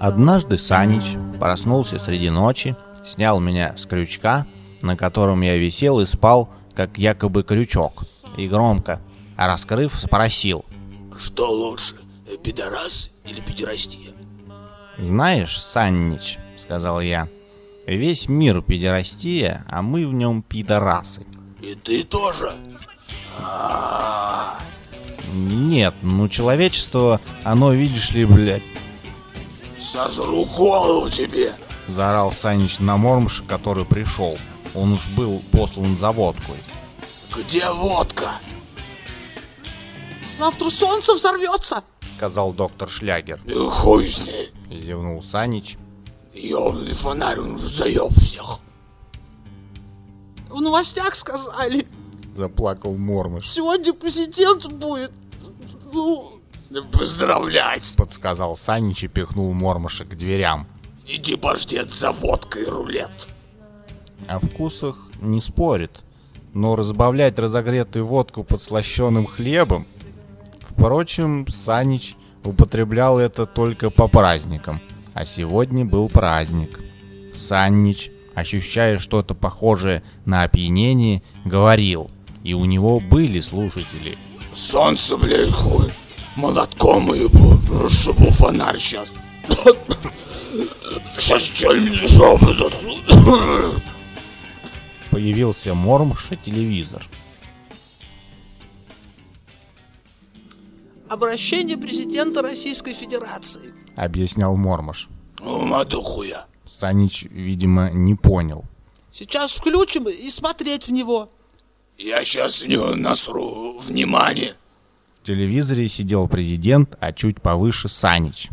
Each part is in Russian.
Однажды Санич проснулся среди ночи, снял меня с крючка, на котором я висел и спал, как якобы крючок, и громко, раскрыв, спросил: «Что лучше, пидорас или педерастия?» «Знаешь, Саннич, — сказал я, — весь мир педерастия, а мы в нем пидорасы». «И ты тоже?» «Нет, человечество, оно, видишь ли, блядь...» «Сожру голову тебе!» — заорал Санич на Мормыша, который пришел. Он уж был послан за водкой. «Где водка?» «Завтра солнце взорвется!» — сказал доктор Шлягер. «Хуй с ней!» — зевнул Санич. «Ёбаный фонарь, он уже заеб всех!» «В новостях сказали, — заплакал Мормыш. — сегодня президент будет. «Поздравлять!» — подсказал Санич и пихнул Мормыша к дверям. «Иди, паштет, за водкой рулет!» О вкусах не спорит, но разбавлять разогретую водку подслащенным хлебом... Впрочем, Санич употреблял это только по праздникам, а сегодня был праздник. Санич, ощущая что-то похожее на опьянение, говорил, и у него были слушатели. «Солнце, блядь, хуй! Молотком ебу, чтобы фонарь сейчас! Сейчас что-нибудь в жопу засуну!» Появился Мормыш и телевизор. Обращение президента Российской Федерации», — объяснял Мормыш. «Маду хуя!» Санич, видимо, не понял. «Сейчас включим и смотреть в него». «Я сейчас в него насру, внимание!» В телевизоре сидел президент, а чуть повыше Санич.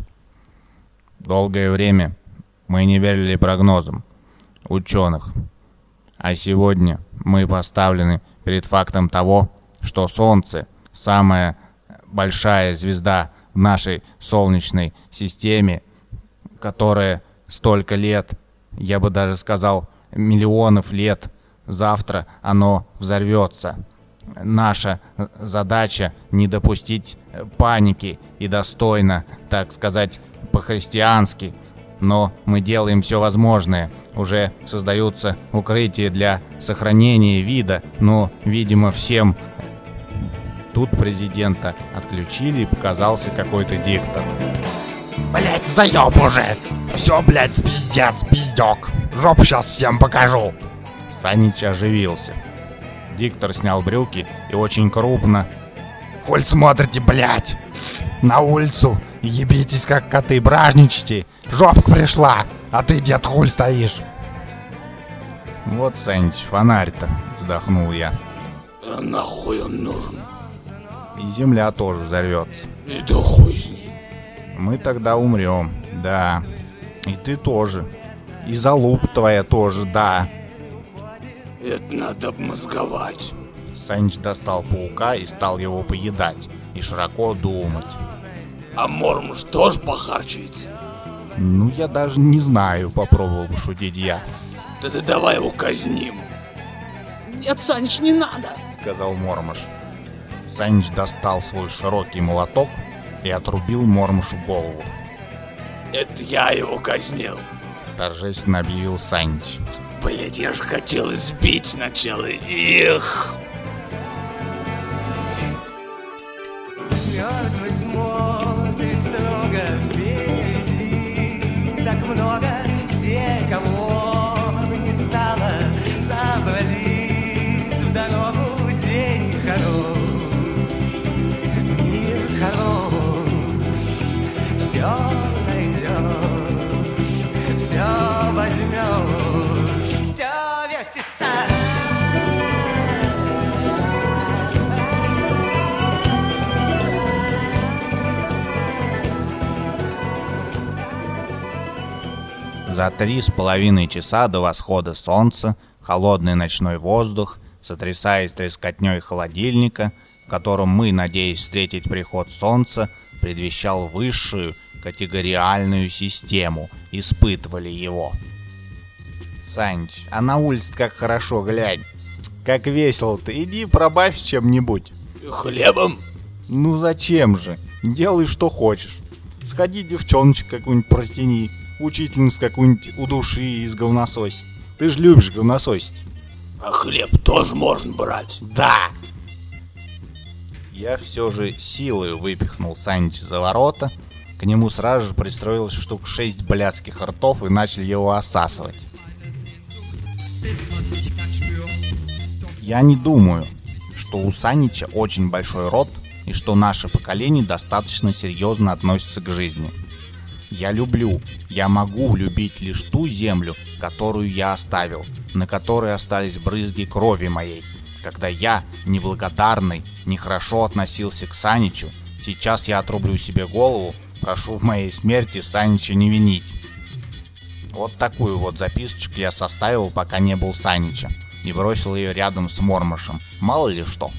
Долгое время мы не верили прогнозам ученых. А сегодня мы поставлены перед фактом того, что Солнце — самая большая звезда в нашей Солнечной системе, которая столько лет, я бы даже сказал, миллионов лет, завтра оно взорвется. Наша задача — не допустить паники и достойно, так сказать, по-христиански. Но мы делаем все возможное. Уже создаются укрытия для сохранения вида, но, видимо, всем... Тут президента отключили и показался какой-то диктор. «Блять, заеб уже! Все, блять, пиздец, пиздек! Жопу сейчас всем покажу!» Санич оживился. Диктор снял брюки и очень крупно: «Коль смотрите, блять! На улицу ебитесь, как коты, бражничайте! Жопка пришла, а ты, дед, хуй стоишь!» «Вот, Санич, фонарь-то!» — вздохнул я. «А нахуй он нужен?» «И земля тоже взорвется. И да хуй с ней!» Мы тогда умрем, да. И ты тоже. И залупа твоя тоже, да». «Это надо обмозговать!» Санич достал паука и стал его поедать, и широко думать. «А Мормыш тоже похарчается?» Я даже не знаю, попробовал пошутить я. «Да давай его казним!» «Нет, Саныч, не надо!» — сказал Мормыш. Санич достал свой широкий молоток и отрубил Мормышу голову. «Это я его казнил!» — торжественно объявил Санич. «Блядь, я же хотел избить сначала их!» Мертвый смотрит строго впереди. Так много все, кого не стало, собрались в дорогу. День хорош, мир хорош, все найдешь, все возьмешь, все вертится. За 3,5 часа до восхода солнца холодный ночной воздух, сотрясаясь трескотней холодильника, в котором мы, надеясь встретить приход солнца, предвещал высшую категориальную систему, испытывали его. «Саныч, а на улице как хорошо, глянь! Как весело-то! Иди пробавь чем-нибудь!» «Хлебом?» «Ну зачем же? Делай, что хочешь!» Сходи, девчоночек какую-нибудь протяни, учительницу какую-нибудь удуши из говносось. Ты же любишь говнососить. А хлеб тоже можно брать. Да! Я все же силой выпихнул Санича за ворота. К нему сразу же пристроилось штук 6 блядских ртов и начали его осасывать. Я не думаю, что у Санича очень большой рот и что наше поколение достаточно серьезно относится к жизни. Я могу любить лишь ту землю, которую я оставил, на которой остались брызги крови моей. Когда я, неблагодарный, нехорошо относился к Саничу, сейчас я отрублю себе голову, прошу в моей смерти Санича не винить. Вот такую вот записочку я составил, пока не был Санича, и бросил ее рядом с Мормышем. Мало ли что.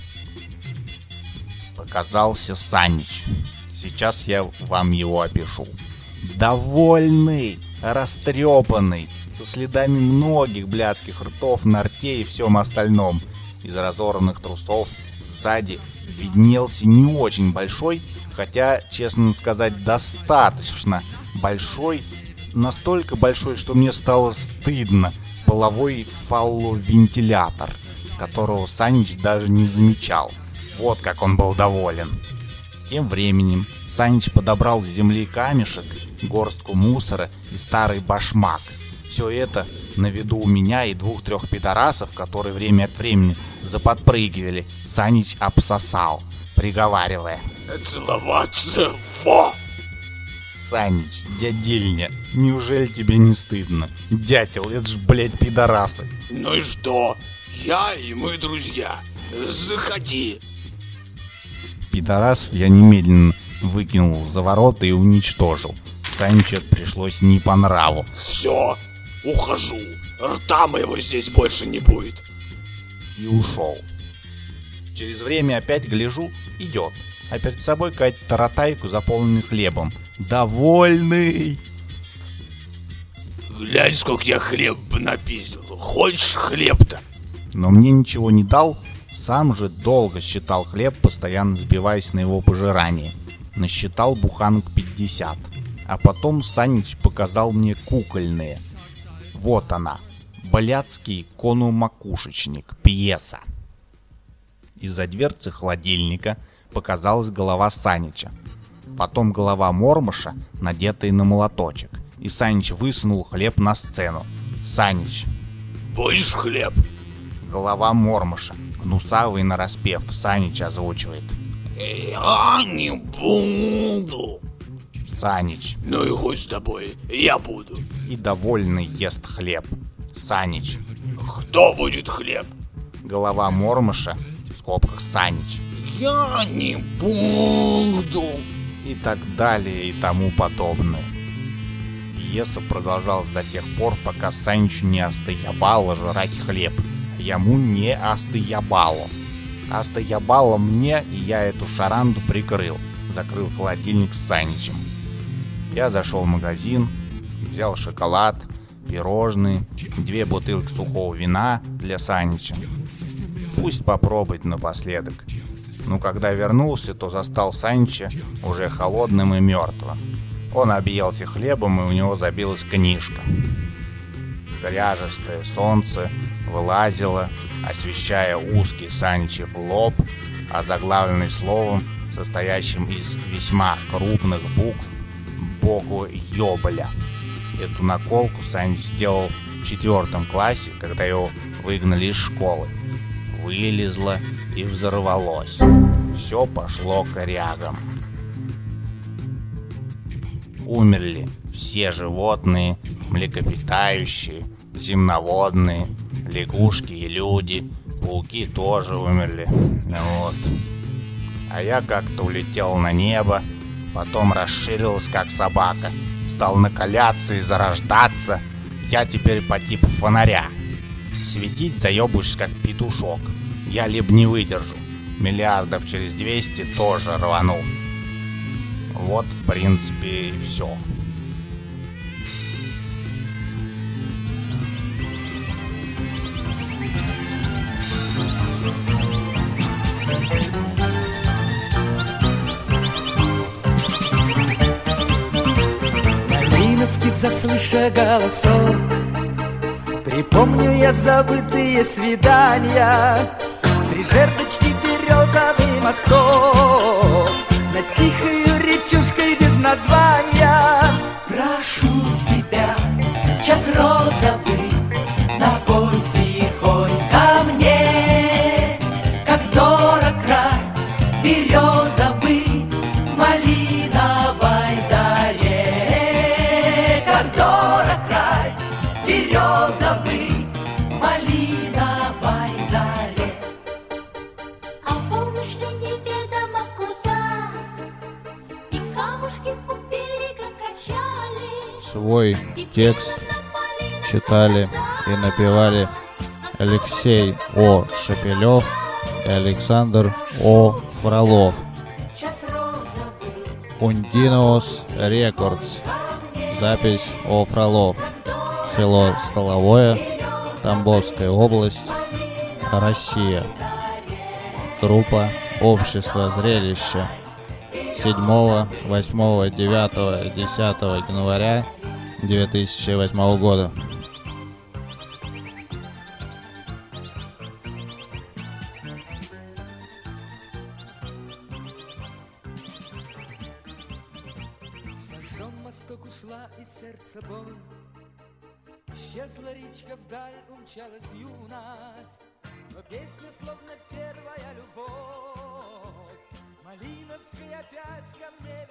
Показался Санич. Сейчас я вам его опишу. Довольный, растрепанный, со следами многих блядских ртов на рте и всем остальном. Из разорванных трусов сзади виднелся не очень большой, хотя, честно сказать, достаточно большой, настолько большой, что мне стало стыдно, половой фалловентилятор, которого Санич даже не замечал. Вот как он был доволен. Тем временем Санич подобрал с земли камешек, горстку мусора и старый башмак. Все это на виду у меня и 2-3 пидорасов, которые время от времени заподпрыгивали, Санич обсосал, приговаривая: целоваться, во! Санич, дядильня, неужели тебе не стыдно? Дятел, это ж, блядь, пидорасы. Ну и что? Я и мы друзья. Заходи. Пидорасов я немедленно выкинул за ворота и уничтожил. Саничу это пришлось не по нраву. Все, ухожу. Рта моего здесь больше не будет. И ушел. Через время опять гляжу, идет. А перед собой какая-то таратайку, заполненную хлебом. Довольный. Глянь, сколько я хлеб напиздил. Хочешь хлеб-то? Но мне ничего не дал. Сам же долго считал хлеб, постоянно сбиваясь на его пожирание. Насчитал буханок 50. А потом Санич показал мне кукольные. Вот она. Блядский конумакушечник. Пьеса. Из-за дверцы холодильника показалась голова Санича. Потом голова Мормыша, надетая на молоточек. И Санич высунул хлеб на сцену. Санич. Будешь хлеб? Голова Мормыша. Гнусавый нараспев. Санич озвучивает. Я не буду. Санич. Ну и хуй с тобой, я буду. И довольный ест хлеб. Санич. Кто будет хлеб? Голова Мормыша, в скобках Санич. Я не буду. И так далее и тому подобное. Пьеса продолжалась до тех пор, пока Саничу не остыябало жрать хлеб. Ему не остыябало. Остыябало мне, и я эту шаранду прикрыл. Закрыл холодильник с Саничем. Я зашел в магазин, взял шоколад, пирожные, 2 бутылки сухого вина для Санича. Пусть попробует напоследок. Но когда вернулся, то застал Санича уже холодным и мертвым. Он объелся хлебом, и у него забилась книжка. Кряжестое солнце вылазило, освещая узкий Саничев лоб, озаглавленный словом, состоящим из весьма крупных букв, букву «Ёбля». Эту наколку Санич сделал в 4 классе, когда его выгнали из школы. Вылезло и взорвалось. Все пошло корягом. Умерли все животные, млекопитающие, земноводные, лягушки и люди. Пауки тоже умерли. Вот. А я как-то улетел на небо, потом расширился как собака, стал накаляться и зарождаться. Я теперь по типу фонаря. Светить заебуешься как петушок. Я либо не выдержу, миллиардов через 200 тоже рвану. Вот, в принципе, и все. заслыша голосов. Припомню я забытые свидания в три жердочки березовый мостов, над тихою речушкой без названия. Прошу тебя, в час розовый, напой тихонько мне, как дорог край березовый в малиновой заре, как дорог край березовый в малиновой заре. А помнишь ли неведомо куда и камушки у берега качали? Свой текст читали и напевали Алексей О. Шепелев и Александр О. Фролов. Ундиноус Рекордс. Запись О. Фролов. Село Столовое, Тамбовская область, Россия. Группа «Общество зрелища». 7, 8, 9, 10 января 2008 года. Сожжен мосток, ушла из сердца боль, исчезла речка вдаль, умчалась юность, но песня словно первая любовь. Малиновкой опять ко мне